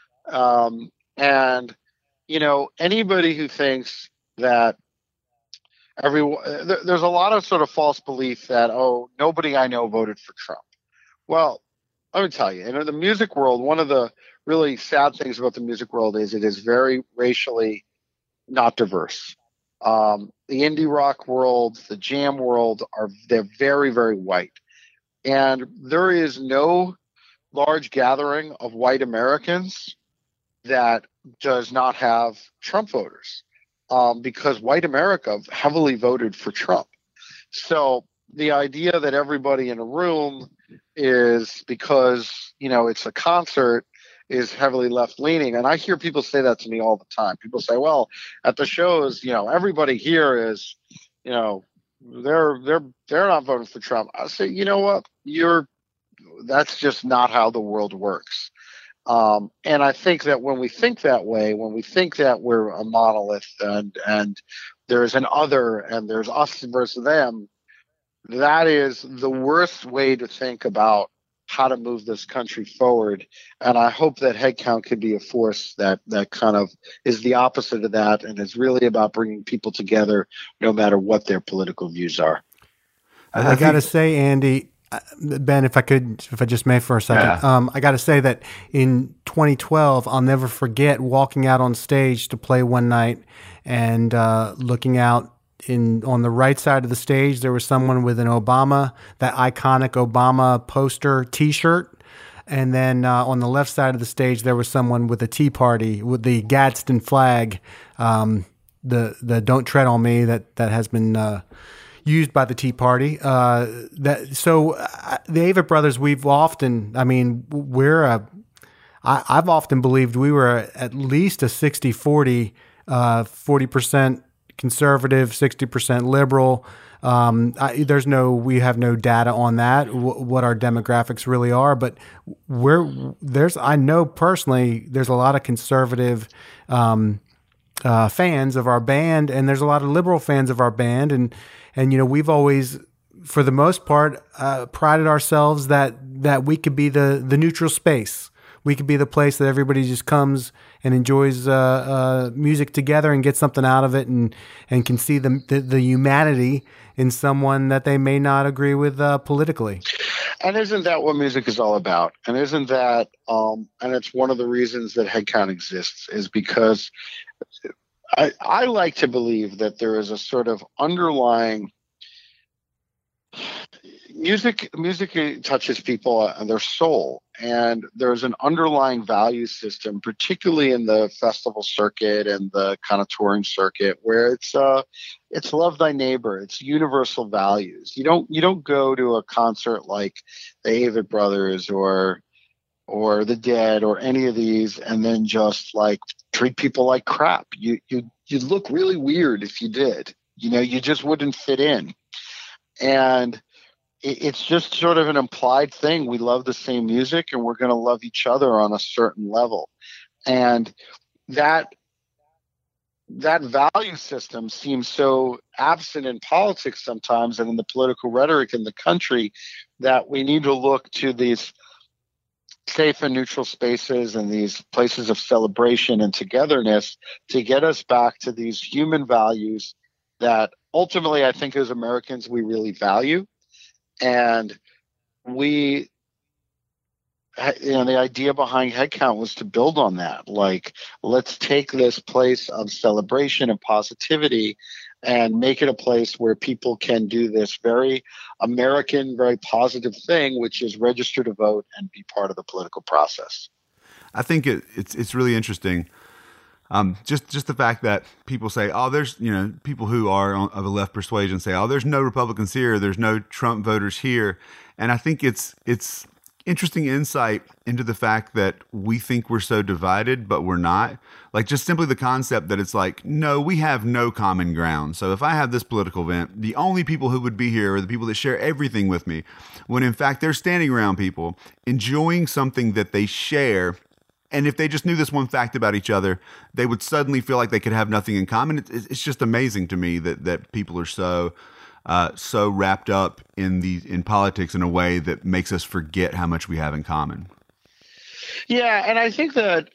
And anybody who thinks that there's a lot of sort of false belief that, nobody I know voted for Trump. Well, let me tell you, in the music world, one of the really sad things about the music world is it is very racially not diverse. The indie rock world, the jam world, they're very, very white. And there is no large gathering of white Americans that does not have Trump voters. Because white America heavily voted for Trump. So the idea that everybody in a room is because, it's a concert is heavily left-leaning. And I hear people say that to me all the time. People say, well, at the shows, everybody here is, they're not voting for Trump. I say, you know what? That's just not how the world works. And I think that when we think that way, when we think that we're a monolith and there's an other and there's us versus them, that is the worst way to think about how to move this country forward. And I hope that Headcount could be a force that kind of is the opposite of that and is really about bringing people together no matter what their political views are. I got to say, Andy, Ben, if I just may for a second, yeah. I got to say that in 2012, I'll never forget walking out on stage to play one night and looking out on the right side of the stage, there was someone with that iconic Obama poster T-shirt. And then on the left side of the stage, there was someone with a Tea Party with the Gadsden flag, the "Don't Tread on Me" that has been used by the Tea Party. The Avett Brothers, I've often believed we were at least a 60-40, 40% conservative, 60% liberal. We have no data on that, what our demographics really are, but I know personally there's a lot of conservative fans of our band, and there's a lot of liberal fans of our band, and we've always, for the most part, prided ourselves that we could be the neutral space. We could be the place that everybody just comes and enjoys music together and gets something out of it, and can see the humanity in someone that they may not agree with politically. And isn't that what music is all about? And isn't that, and it's one of the reasons that Headcount exists, is because I like to believe that there is a sort of underlying music touches people and their soul, and there's an underlying value system, particularly in the festival circuit and the kind of touring circuit, where it's love thy neighbor. It's universal values. You don't go to a concert like the Avett Brothers or the Dead or any of these and then just like treat people like crap. You'd look really weird if you did. You just wouldn't fit in. And it's just sort of an implied thing. We love the same music and we're going to love each other on a certain level. And that value system seems so absent in politics sometimes and in the political rhetoric in the country, that we need to look to these safe and neutral spaces and these places of celebration and togetherness to get us back to these human values that ultimately I think as Americans we really value. And the idea behind Headcount was to build on that. Like, let's take this place of celebration and positivity and make it a place where people can do this very American, very positive thing, which is register to vote and be part of the political process. I think it's really interesting. Just the fact that people say, oh, there's, people who are of a left persuasion say, oh, there's no Republicans here, there's no Trump voters here. And I think it's interesting insight into the fact that we think we're so divided, but we're not. Like, just simply the concept that it's like, no, we have no common ground. So if I have this political event, the only people who would be here are the people that share everything with me, when in fact they're standing around people enjoying something that they share. And if they just knew this one fact about each other, they would suddenly feel like they could have nothing in common. It's just amazing to me that people are so wrapped up in politics in a way that makes us forget how much we have in common. Yeah, and I think that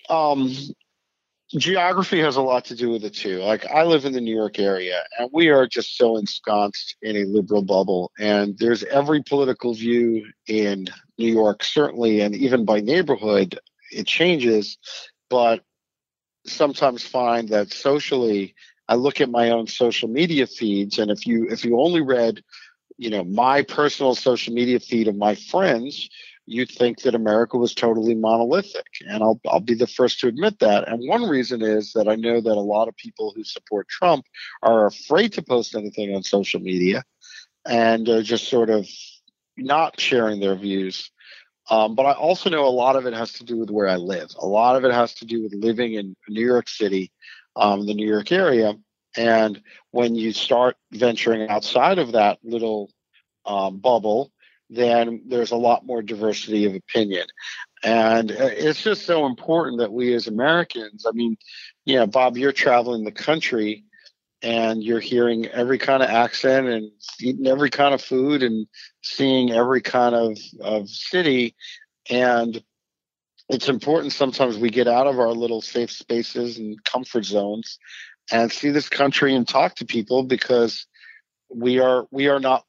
geography has a lot to do with it too. Like, I live in the New York area, and we are just so ensconced in a liberal bubble. And there's every political view in New York, certainly, and even by neighborhood, it changes, but sometimes find that socially, I look at my own social media feeds, and if you only read, my personal social media feed of my friends, you'd think that America was totally monolithic. And I'll be the first to admit that. And one reason is that I know that a lot of people who support Trump are afraid to post anything on social media and just sort of not sharing their views. But I also know a lot of it has to do with where I live. A lot of it has to do with living in New York City, the New York area. And when you start venturing outside of that little bubble, then there's a lot more diversity of opinion. And it's just so important that we as Americans, Bob, you're traveling the country and you're hearing every kind of accent and eating every kind of food and seeing every kind of city. And it's important sometimes we get out of our little safe spaces and comfort zones and see this country and talk to people, because we are not,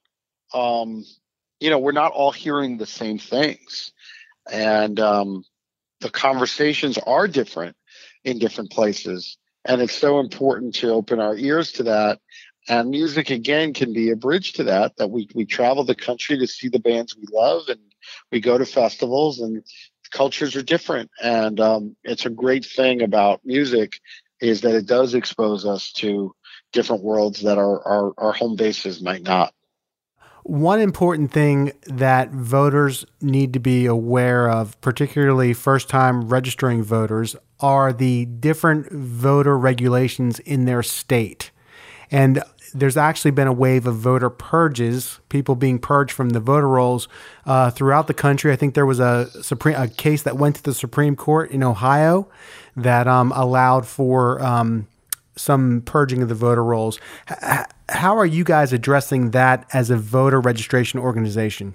we're not all hearing the same things. And the conversations are different in different places. And it's so important to open our ears to that. And music, again, can be a bridge to that we travel the country to see the bands we love, and we go to festivals, and cultures are different. And it's a great thing about music is that it does expose us to different worlds that our home bases might not. One important thing that voters need to be aware of, particularly first-time registering voters, are the different voter regulations in their state. And there's actually been a wave of voter purges, people being purged from the voter rolls throughout the country. I think there was a case that went to the Supreme Court in Ohio that allowed for some purging of the voter rolls. How are you guys addressing that as a voter registration organization?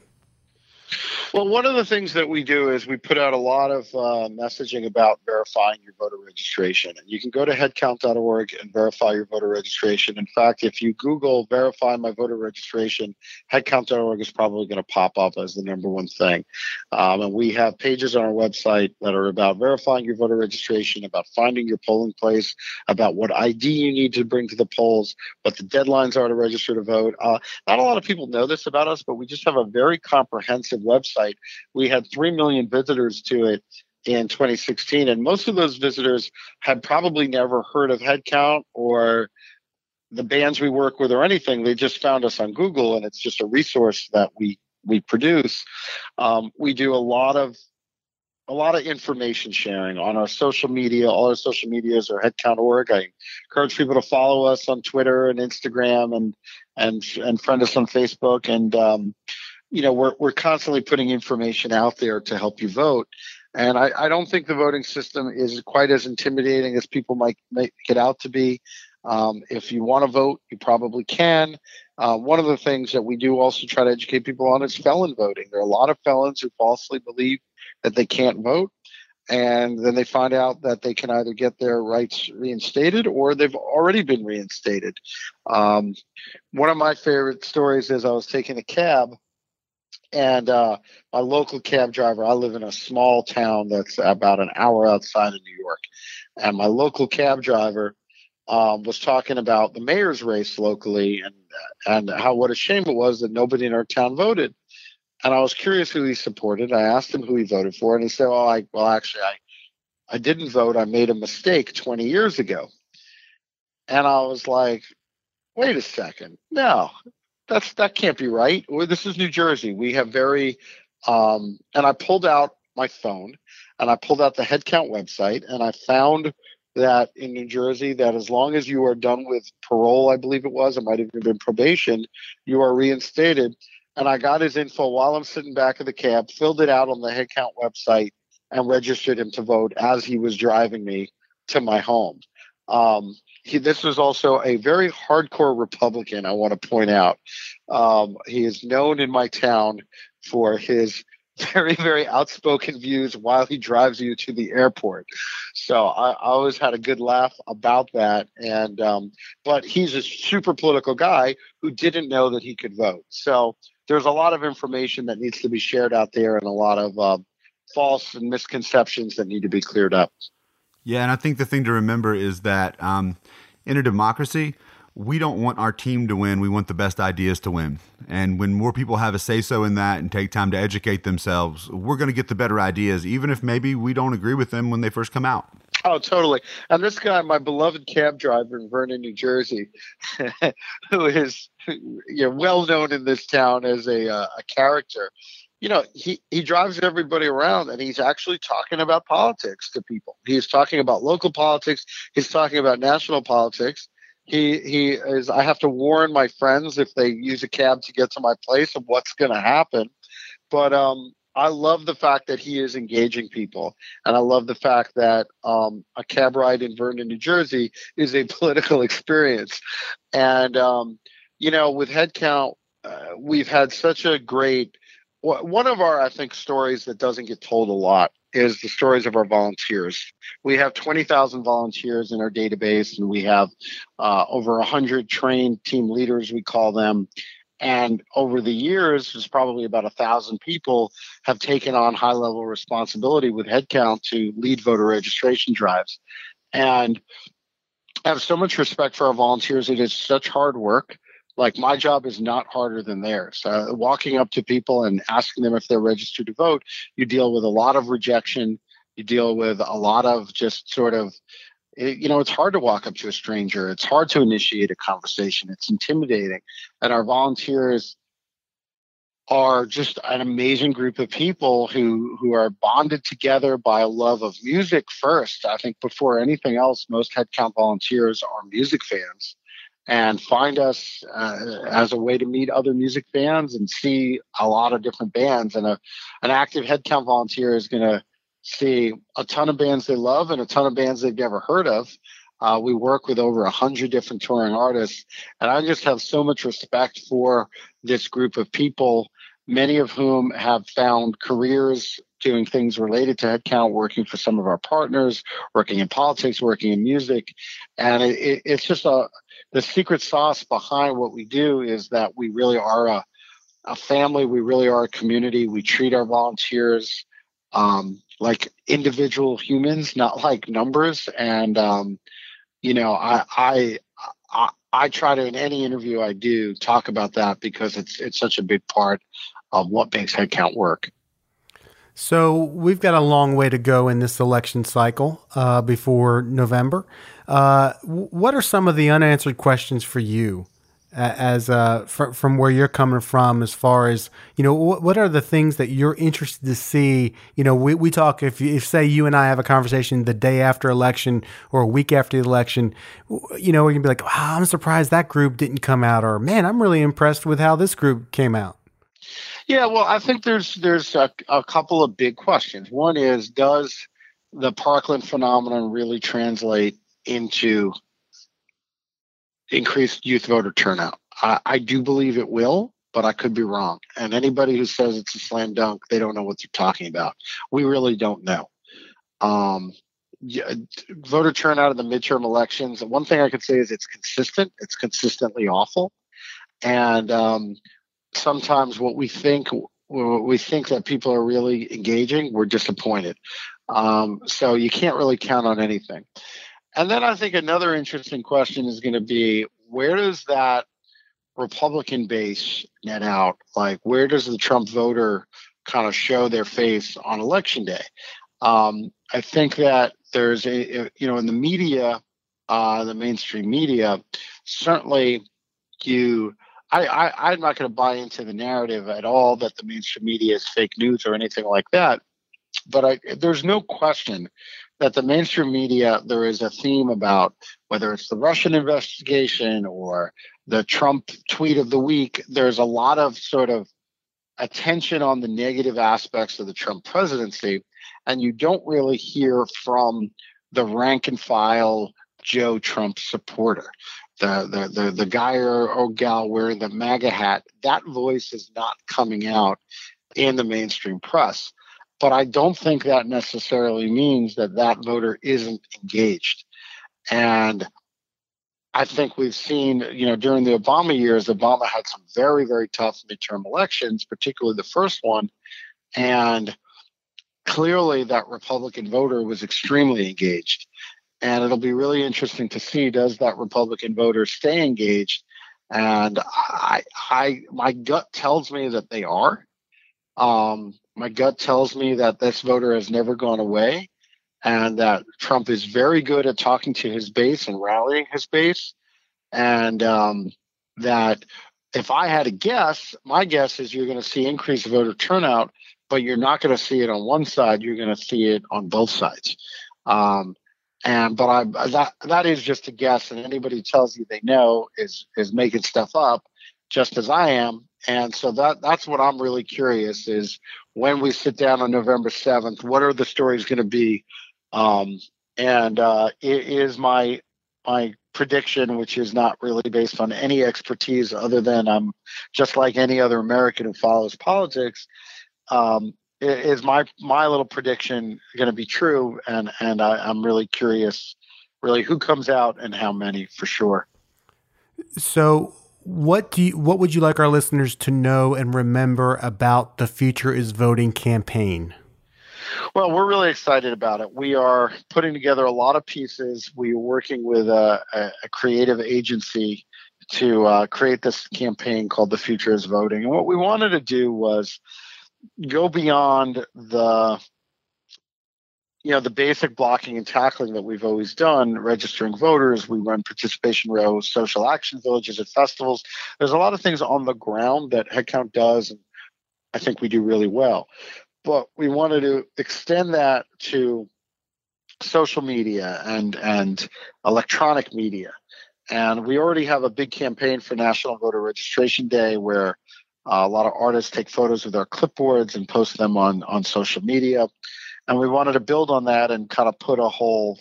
Well, one of the things that we do is we put out a lot of messaging about verifying your voter registration. And you can go to headcount.org and verify your voter registration. In fact, if you Google verify my voter registration, headcount.org is probably going to pop up as the number one thing. And we have pages on our website that are about verifying your voter registration, about finding your polling place, about what ID you need to bring to the polls, what the deadlines are to register to vote. Not a lot of people know this about us, but we just have a very comprehensive website. We had 3 million visitors to it in 2016, and most of those visitors had probably never heard of Headcount or the bands we work with or anything. They just found us on Google, and it's just a resource that we produce. We do a lot of information sharing on our social media. All our social medias are Headcount.org. I encourage people to follow us on Twitter and Instagram and friend us on Facebook. And we're constantly putting information out there to help you vote. And I don't think the voting system is quite as intimidating as people might make it out to be. If you want to vote, you probably can. One of the things that we do also try to educate people on is felon voting. There are a lot of felons who falsely believe that they can't vote, and then they find out that they can either get their rights reinstated or they've already been reinstated. One of my favorite stories is I was taking a cab, and my local cab driver, I live in a small town that's about an hour outside of New York, and my local cab driver was talking about the mayor's race locally and what a shame it was that nobody in our town voted. And I was curious who he supported. I asked him who he voted for, and he said, I didn't vote. I made a mistake 20 years ago. And I was like, wait a second. No, that can't be right. This is New Jersey. We have and I pulled out my phone, and I pulled out the Headcount website, and I found that in New Jersey, that as long as you are done with parole, I believe it might have even been probation, you are reinstated. And I got his info while I'm sitting back of the cab, filled it out on the Headcount website, and registered him to vote as he was driving me to my home. This was also a very hardcore Republican, I want to point out. He is known in my town for his very, very outspoken views while he drives you to the airport. So I always had a good laugh about that. And but he's a super political guy who didn't know that he could vote. So there's a lot of information that needs to be shared out there, and a lot of false and misconceptions that need to be cleared up. Yeah, and I think the thing to remember is that in a democracy, we don't want our team to win. We want the best ideas to win. And when more people have a say-so in that and take time to educate themselves, we're going to get the better ideas, even if maybe we don't agree with them when they first come out. Oh, totally. And this guy, my beloved cab driver in Vernon, New Jersey, who is well known in this town as a character, he drives everybody around, and he's actually talking about politics to people. He's talking about local politics. He's talking about national politics. He is. I have to warn my friends if they use a cab to get to my place of what's going to happen. But I love the fact that he is engaging people, and I love the fact that a cab ride in Vernon, New Jersey, is a political experience. And with Headcount, we've had such a great. One of our, I think, stories that doesn't get told a lot is the stories of our volunteers. We have 20,000 volunteers in our database, and we have over 100 trained team leaders, we call them. And over the years, there's probably about 1,000 people have taken on high-level responsibility with Headcount to lead voter registration drives. And I have so much respect for our volunteers. It is such hard work. Like, my job is not harder than theirs. Walking up to people and asking them if they're registered to vote, you deal with a lot of rejection. You deal with a lot of just sort of, it's hard to walk up to a stranger. It's hard to initiate a conversation. It's intimidating. And our volunteers are just an amazing group of people who are bonded together by a love of music first. I think before anything else, most Headcount volunteers are music fans. and find us as a way to meet other music fans and see a lot of different bands. And an active Headcount volunteer is going to see a ton of bands they love and a ton of bands they've never heard of. We work with over 100 different touring artists, and I just have so much respect for this group of people, many of whom have found careers doing things related to Headcount, working for some of our partners, working in politics, working in music. And it's just the secret sauce behind what we do is that we really are a family. We really are a community. We treat our volunteers like individual humans, not like numbers. And, I try to, in any interview I do, talk about that because it's such a big part of what makes Headcount work. So we've got a long way to go in this election cycle before November. What are some of the unanswered questions for you from where you're coming from, as far as, what are the things that you're interested to see? We talk, if say you and I have a conversation the day after election or a week after the election, we can be like, wow, I'm surprised that group didn't come out, or man, I'm really impressed with how this group came out. Yeah, well, I think there's a couple of big questions. One is, does the Parkland phenomenon really translate into increased youth voter turnout? I do believe it will, but I could be wrong. And anybody who says it's a slam dunk, they don't know what they're talking about. We really don't know. Voter turnout in the midterm elections, one thing I could say is it's consistent. It's consistently awful. And sometimes we think that people are really engaging, we're disappointed. So you can't really count on anything. And then I think another interesting question is going to be, where does that Republican base net out? Like, where does the Trump voter kind of show their face on election day? I think that there's in the media, the mainstream media, certainly I'm not going to buy into the narrative at all that the mainstream media is fake news or anything like that. But there's no question that the mainstream media, there is a theme about whether it's the Russian investigation or the Trump tweet of the week. There's a lot of sort of attention on the negative aspects of the Trump presidency, and you don't really hear from the rank and file Joe Trump supporter, the guy or gal wearing the MAGA hat. That voice is not coming out in the mainstream press. But I don't think that necessarily means that voter isn't engaged. And I think we've seen, during the Obama years, Obama had some very, very tough midterm elections, particularly the first one. And clearly that Republican voter was extremely engaged. And it'll be really interesting to see, does that Republican voter stay engaged? And my gut tells me that they are. My gut tells me that this voter has never gone away, and that Trump is very good at talking to his base and rallying his base. And that if I had a guess, my guess is you're going to see increased voter turnout, but you're not going to see it on one side. You're going to see it on both sides. But that is just a guess, and anybody who tells you they know is making stuff up, just as I am. And so that's what I'm really curious is, when we sit down on November 7th, what are the stories going to be? It is my prediction, which is not really based on any expertise other than I'm just like any other American who follows politics. Is my little prediction going to be true? And I'm really curious, really, who comes out and how many, for sure. So what would you like our listeners to know and remember about the Future is Voting campaign? Well, we're really excited about it. We are putting together a lot of pieces. We are working with a creative agency to create this campaign called The Future is Voting. And what we wanted to do was go beyond the basic blocking and tackling that we've always done, registering voters. We run participation rows, social action villages at festivals. There's a lot of things on the ground that Headcount does, and I think we do really well. But we wanted to extend that to social media and electronic media. And we already have a big campaign for National Voter Registration Day where a lot of artists take photos with their clipboards and post them on social media. And we wanted to build on that and kind of put a whole,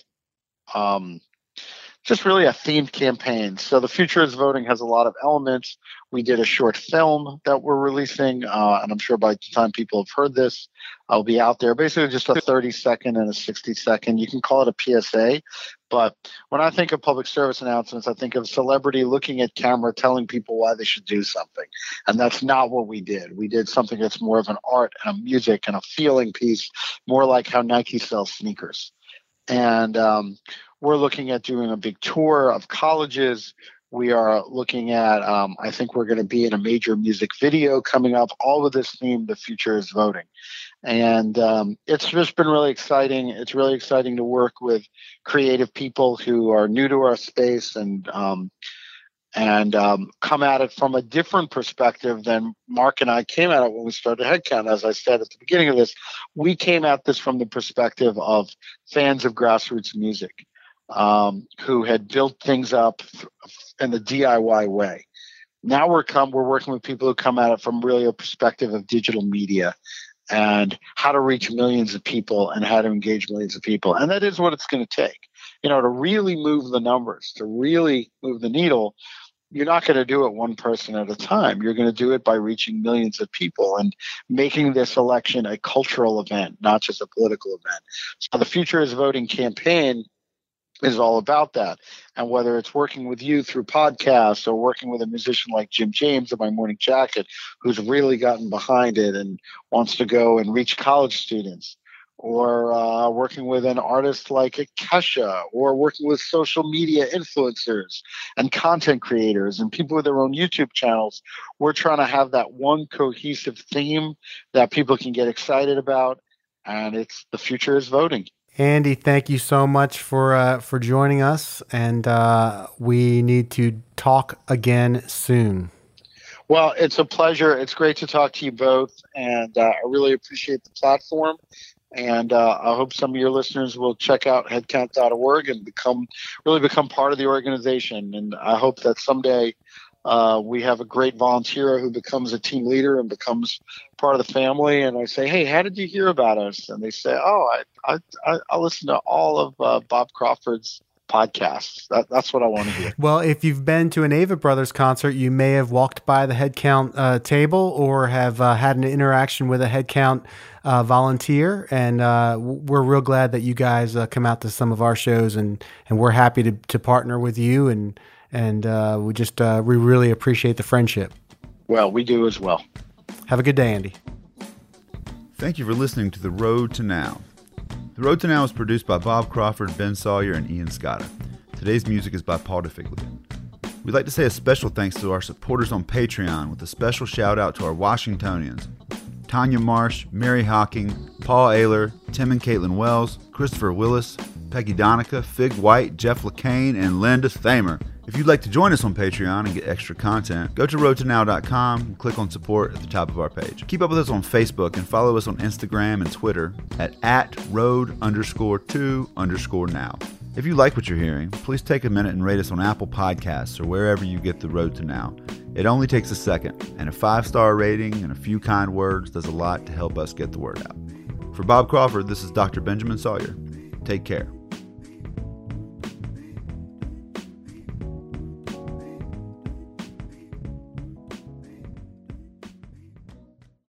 just really a themed campaign. So the Future is Voting has a lot of elements. We did a short film that we're releasing, and I'm sure by the time people have heard this, I'll be out there. Basically just a 30-second and a 60-second. You can call it a PSA. But when I think of public service announcements, I think of a celebrity looking at camera telling people why they should do something. And that's not what we did. We did something that's more of an art and a music and a feeling piece, more like how Nike sells sneakers. And we're looking at doing a big tour of colleges. We are looking at, I think we're going to be in a major music video coming up, all with this theme, The Future is Voting. And it's just been really exciting. It's really exciting to work with creative people who are new to our space and come at it from a different perspective than Mark and I came at it when we started Headcount. As I said at the beginning of this, we came at this from the perspective of fans of grassroots music who had built things up in the DIY way. Now we're working with people who come at it from really a perspective of digital media and how to reach millions of people and how to engage millions of people. And that is what it's going to take. To really move the numbers, to really move the needle, you're not going to do it one person at a time. You're going to do it by reaching millions of people and making this election a cultural event, not just a political event. So the Future is Voting campaign is all about that. And whether it's working with you through podcasts or working with a musician like Jim James of My Morning Jacket, who's really gotten behind it and wants to go and reach college students, or working with an artist like Kesha, or working with social media influencers and content creators and people with their own YouTube channels, we're trying to have that one cohesive theme that people can get excited about. And it's The Future is Voting. Andy, thank you so much for joining us, and we need to talk again soon. Well, it's a pleasure. It's great to talk to you both, and I really appreciate the platform. And I hope some of your listeners will check out headcount.org and become part of the organization. And I hope that someday we have a great volunteer who becomes a team leader and becomes part of the family. And I say, hey, how did you hear about us? And they say, oh, I listen to all of Bob Crawford's podcasts. That's what I want to hear. Well, if you've been to an Avett Brothers concert, you may have walked by the Headcount table or have had an interaction with a Headcount volunteer. And we're real glad that you guys come out to some of our shows, and we're happy to partner with you. And we really appreciate the friendship. Well, we do as well. Have a good day, Andy. Thank you for listening to The Road to Now. The Road to Now is produced by Bob Crawford, Ben Sawyer, and Ian Scotta. Today's music is by Paul DeFiglia. We'd like to say a special thanks to our supporters on Patreon, with a special shout out to our Washingtonians: Tanya Marsh, Mary Hocking, Paul Ayler, Tim and Caitlin Wells, Christopher Willis, Peggy Donica, Fig White, Jeff LeCain, and Linda Thamer. If you'd like to join us on Patreon and get extra content, go to roadtonow.com and click on support at the top of our page. Keep up with us on Facebook and follow us on Instagram and Twitter at @road_to_now. If you like what you're hearing, please take a minute and rate us on Apple Podcasts or wherever you get The Road to Now. It only takes a second, and a 5-star rating and a few kind words does a lot to help us get the word out. For Bob Crawford, this is Dr. Benjamin Sawyer. Take care.